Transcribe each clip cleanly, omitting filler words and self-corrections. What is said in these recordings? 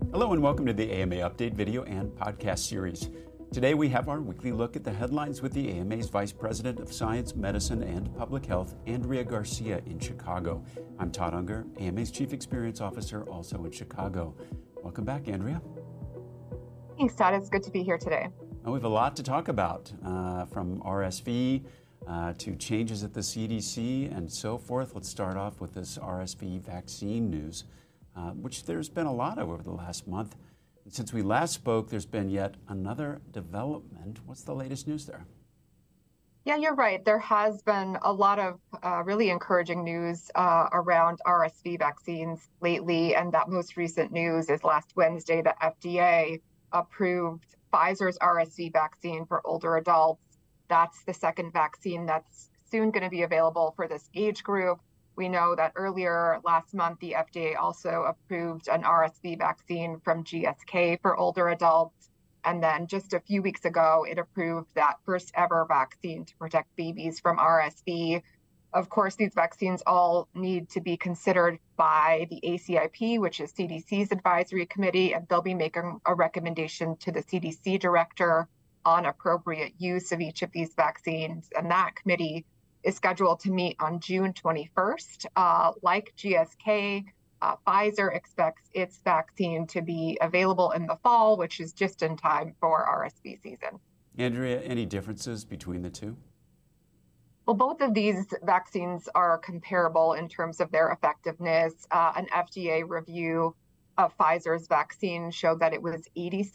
Hello and welcome to the AMA Update video and podcast series. Today we have our weekly look at the headlines with the AMA's Vice President of Science, Medicine, and Public Health, Andrea Garcia in Chicago. I'm Todd Unger, AMA's Chief Experience Officer, also in Chicago. Welcome back, Andrea. Thanks, Todd. It's good to be here today. We have a lot to talk about, from RSV to changes at the CDC and so forth. Let's start off with this RSV vaccine news, which there's been a lot of over the last month. And since we last spoke, there's been yet another development. What's the latest news there? Yeah, you're right. There has been a lot of really encouraging news around RSV vaccines lately. And that most recent news is last Wednesday, the FDA approved Pfizer's RSV vaccine for older adults. That's the second vaccine that's soon going to be available for this age group. We know that earlier last month, the FDA also approved an RSV vaccine from GSK for older adults. And then just a few weeks ago, it approved that first ever vaccine to protect babies from RSV. Of course, these vaccines all need to be considered by the ACIP, which is CDC's advisory committee, and they'll be making a recommendation to the CDC director on appropriate use of each of these vaccines. And that committee is scheduled to meet on June 21st. Like GSK, Pfizer expects its vaccine to be available in the fall, which is just in time for RSV season. Andrea, any differences between the two? Well, both of these vaccines are comparable in terms of their effectiveness. An FDA review of Pfizer's vaccine showed that it was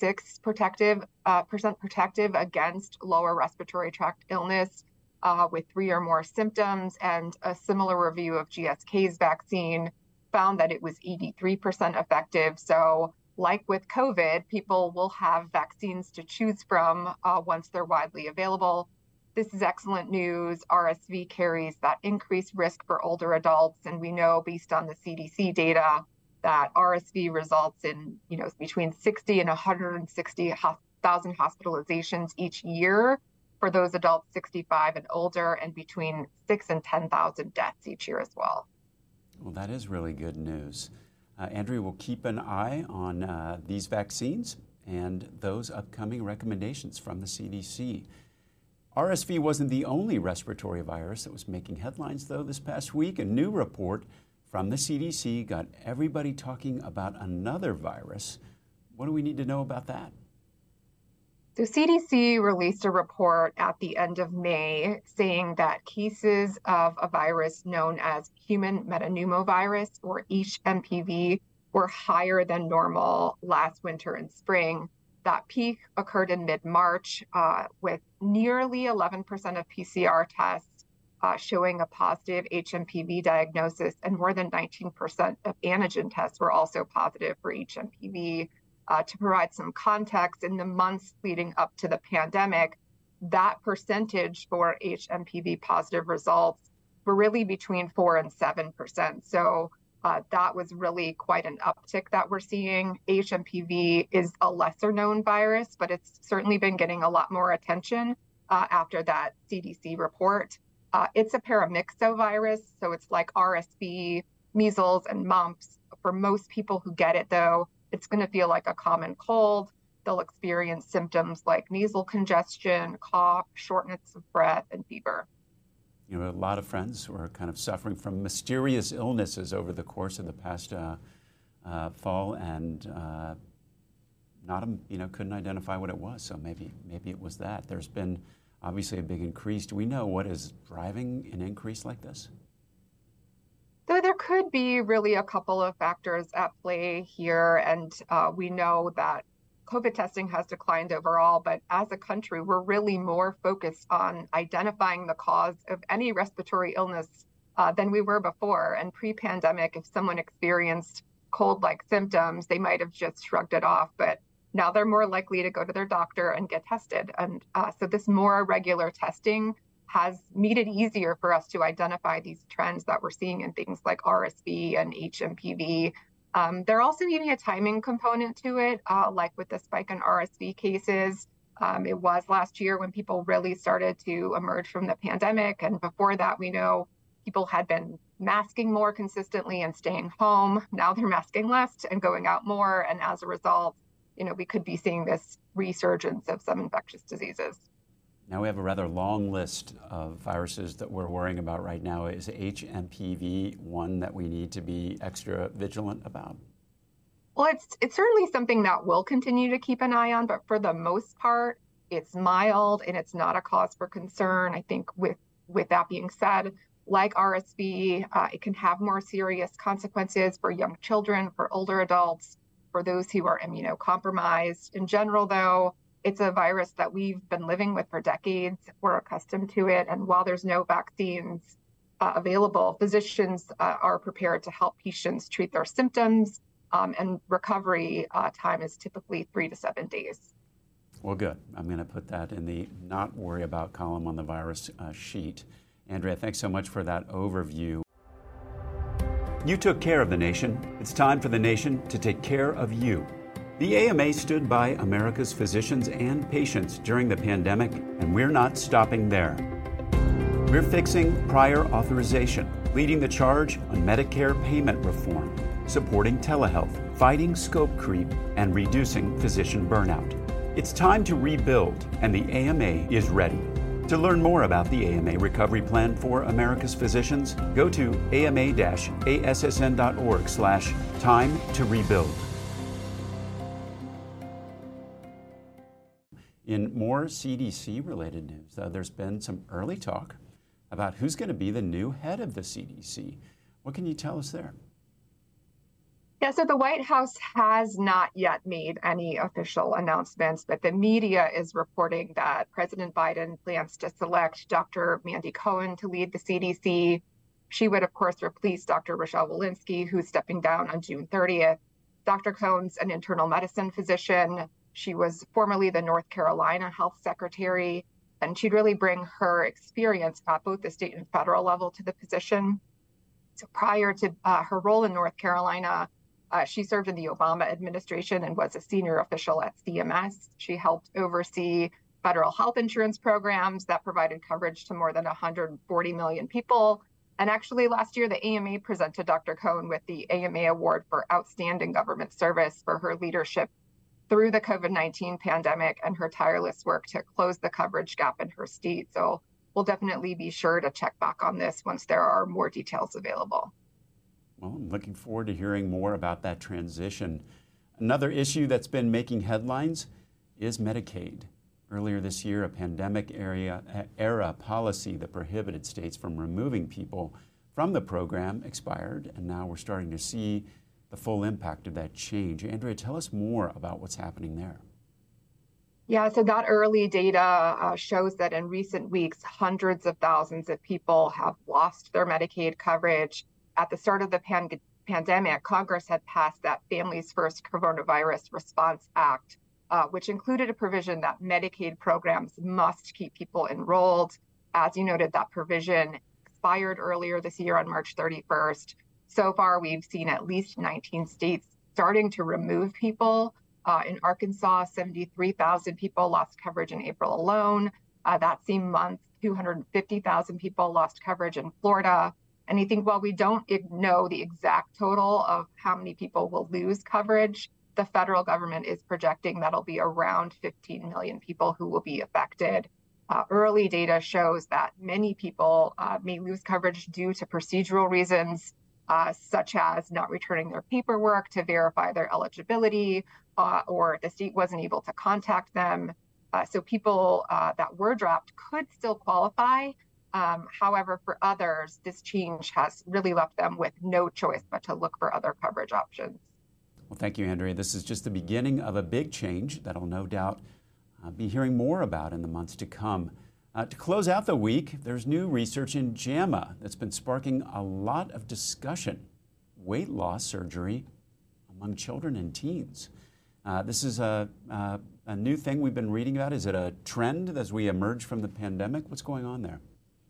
86% protective against lower respiratory tract illness with 3 or more symptoms. And a similar review of GSK's vaccine found that it was 83% effective. So like with COVID, people will have vaccines to choose from once they're widely available. This is excellent news. RSV carries that increased risk for older adults. And we know based on the CDC data that RSV results in, between 60 and 160,000 hospitalizations each year for those adults 65 and older, and between 6,000 and 10,000 deaths each year as well. Well, that is really good news. Andrea, will keep an eye on these vaccines and those upcoming recommendations from the CDC. RSV wasn't the only respiratory virus that was making headlines, though, this past week. A new report from the CDC got everybody talking about another virus. What do we need to know about that? So CDC released a report at the end of May saying that cases of a virus known as human metapneumovirus, or HMPV, were higher than normal last winter and spring. That peak occurred in mid-March with nearly 11% of PCR tests showing a positive HMPV diagnosis, and more than 19% of antigen tests were also positive for HMPV. To provide some context, in the months leading up to the pandemic, that percentage for HMPV positive results were really between 4 and 7%. So that was really quite an uptick that we're seeing. HMPV is a lesser known virus, but it's certainly been getting a lot more attention after that CDC report. It's a paramyxovirus, so it's like RSV, measles, and mumps. For most people who get it, though, it's going to feel like a common cold. They'll experience symptoms like nasal congestion, cough, shortness of breath, and fever. A lot of friends were kind of suffering from mysterious illnesses over the course of the past fall, and couldn't identify what it was. So maybe it was that. There's been obviously a big increase. Do we know what is driving an increase like this? So there could be really a couple of factors at play here, and we know that COVID testing has declined overall, but as a country, we're really more focused on identifying the cause of any respiratory illness than we were before. And pre-pandemic, if someone experienced cold-like symptoms, they might have just shrugged it off, but now they're more likely to go to their doctor and get tested. And so this more regular testing has made it easier for us to identify these trends that we're seeing in things like RSV and HMPV. There also may be a timing component to it, like with the spike in RSV cases. It was last year when people really started to emerge from the pandemic. And before that, we know people had been masking more consistently and staying home. Now they're masking less and going out more. And as a result, we could be seeing this resurgence of some infectious diseases. Now we have a rather long list of viruses that we're worrying about right now. Is HMPV one that we need to be extra vigilant about? Well, it's certainly something that we'll continue to keep an eye on, but for the most part, it's mild and it's not a cause for concern. I think with that being said, like RSV, it can have more serious consequences for young children, for older adults, for those who are immunocompromised. In general, though, it's a virus that we've been living with for decades. We're accustomed to it. And while there's no vaccines available, physicians are prepared to help patients treat their symptoms. And recovery time is typically 3 to 7 days. Well, good. I'm going to put that in the not worry about column on the virus sheet. Andrea, thanks so much for that overview. You took care of the nation. It's time for the nation to take care of you. The AMA stood by America's physicians and patients during the pandemic, and we're not stopping there. We're fixing prior authorization, leading the charge on Medicare payment reform, supporting telehealth, fighting scope creep, and reducing physician burnout. It's time to rebuild, and the AMA is ready. To learn more about the AMA Recovery Plan for America's Physicians, go to ama-assn.org/time to rebuild. In more CDC-related news, there's been some early talk about who's going to be the new head of the CDC. What can you tell us there? Yeah, so the White House has not yet made any official announcements, but the media is reporting that President Biden plans to select Dr. Mandy Cohen to lead the CDC. She would, of course, replace Dr. Rochelle Walensky, who's stepping down on June 30th. Dr. Cohen's an internal medicine physician. She was formerly the North Carolina Health Secretary, and she'd really bring her experience at both the state and federal level to the position. So prior to her role in North Carolina, she served in the Obama administration and was a senior official at CMS. She helped oversee federal health insurance programs that provided coverage to more than 140 million people. And actually last year, the AMA presented Dr. Cohen with the AMA Award for Outstanding Government Service for her leadership through the COVID-19 pandemic and her tireless work to close the coverage gap in her state. So we'll definitely be sure to check back on this once there are more details available. Well, I'm looking forward to hearing more about that transition. Another issue that's been making headlines is Medicaid. Earlier this year, a pandemic-era policy that prohibited states from removing people from the program expired, and now we're starting to see the full impact of that change. Andrea, tell us more about what's happening there. Yeah, so that early data shows that in recent weeks, hundreds of thousands of people have lost their Medicaid coverage. At the start of the pandemic, Congress had passed that Families First Coronavirus Response Act, which included a provision that Medicaid programs must keep people enrolled. As you noted, that provision expired earlier this year on March 31st. So far, we've seen at least 19 states starting to remove people. In Arkansas, 73,000 people lost coverage in April alone. That same month, 250,000 people lost coverage in Florida. And I think while we don't know the exact total of how many people will lose coverage, the federal government is projecting that'll be around 15 million people who will be affected. Early data shows that many people may lose coverage due to procedural reasons, such as not returning their paperwork to verify their eligibility, or the state wasn't able to contact them. So people that were dropped could still qualify. However, for others, this change has really left them with no choice but to look for other coverage options. Well, thank you, Andrea. This is just the beginning of a big change that I'll no doubt be hearing more about in the months to come. To close out the week, there's new research in JAMA that's been sparking a lot of discussion. Weight loss surgery among children and teens. This is a new thing we've been reading about. Is it a trend as we emerge from the pandemic? What's going on there?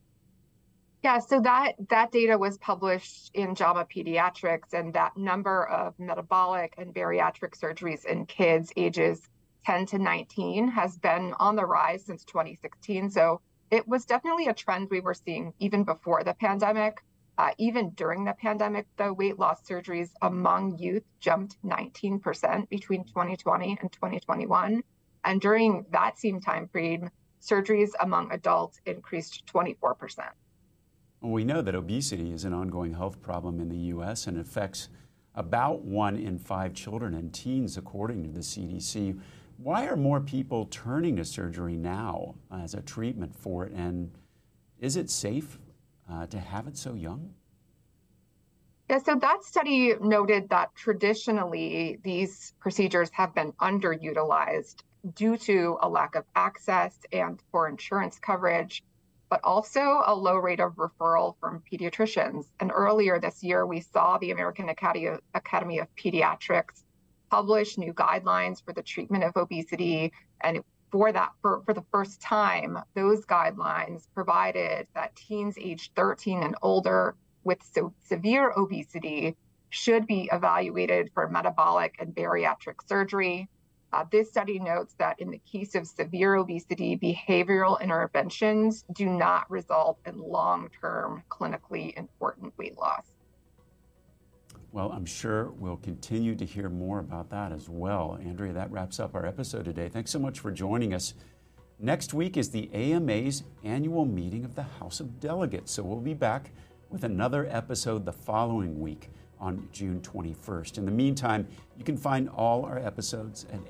Yeah, so that data was published in JAMA Pediatrics, and that number of metabolic and bariatric surgeries in kids ages 10 to 19 has been on the rise since 2016. So it was definitely a trend we were seeing even before the pandemic. Even during the pandemic, the weight loss surgeries among youth jumped 19% between 2020 and 2021. And during that same time frame, surgeries among adults increased 24%. Well, we know that obesity is an ongoing health problem in the U.S. and affects about 1 in 5 children and teens, according to the CDC. Why are more people turning to surgery now as a treatment for it? And is it safe to have it so young? Yeah, so that study noted that traditionally these procedures have been underutilized due to a lack of access and poor insurance coverage, but also a low rate of referral from pediatricians. And earlier this year, we saw the American Academy of Pediatrics publish new guidelines for the treatment of obesity. And for the first time, those guidelines provided that teens aged 13 and older with severe obesity should be evaluated for metabolic and bariatric surgery. This study notes that in the case of severe obesity, behavioral interventions do not result in long-term clinically important weight loss. Well, I'm sure we'll continue to hear more about that as well. Andrea, that wraps up our episode today. Thanks so much for joining us. Next week is the AMA's annual meeting of the House of Delegates, so we'll be back with another episode the following week on June 21st. In the meantime, you can find all our episodes at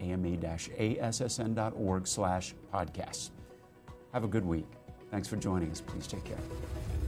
ama-assn.org/podcasts. Have a good week. Thanks for joining us. Please take care.